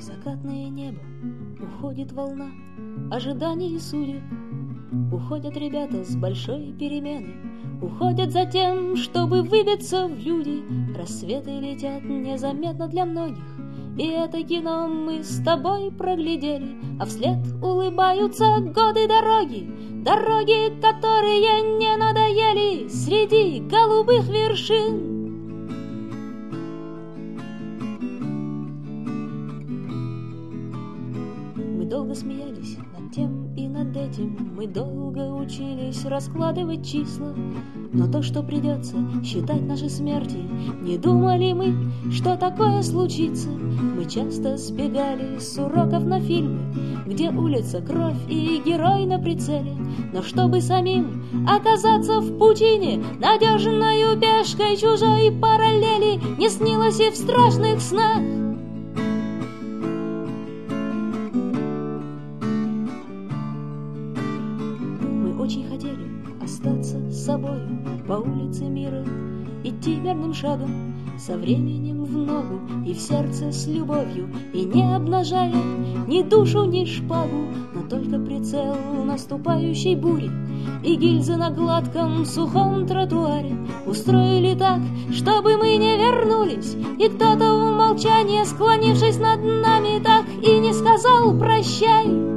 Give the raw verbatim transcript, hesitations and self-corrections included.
закатное небо, уходит волна ожиданий и судеб. Уходят ребята с большой перемены, уходят за тем, чтобы выбиться в люди. Рассветы летят незаметно для многих, и это кино мы с тобой проглядели. А вслед улыбаются годы дороги, дороги, которые не надоели среди голубых вершин. Мы долго смеялись над тем и над этим, мы долго учились раскладывать числа. Но то, что придется считать наши смерти, не думали мы, что такое случится. Мы часто сбегали с уроков на фильмы, где улица, кровь и герой на прицеле. Но чтобы самим оказаться в пучине, надежною пешкой чужой параллели, не снилось и в страшных снах. Мы очень хотели остаться с собою, по улице мира идти верным шагом, со временем в ногу и в сердце с любовью, и не обнажая ни душу, ни шпагу, но только прицел наступающей бури и гильзы на гладком сухом тротуаре устроили так, чтобы мы не вернулись, и кто-то в молчании, склонившись над нами, так и не сказал прощай.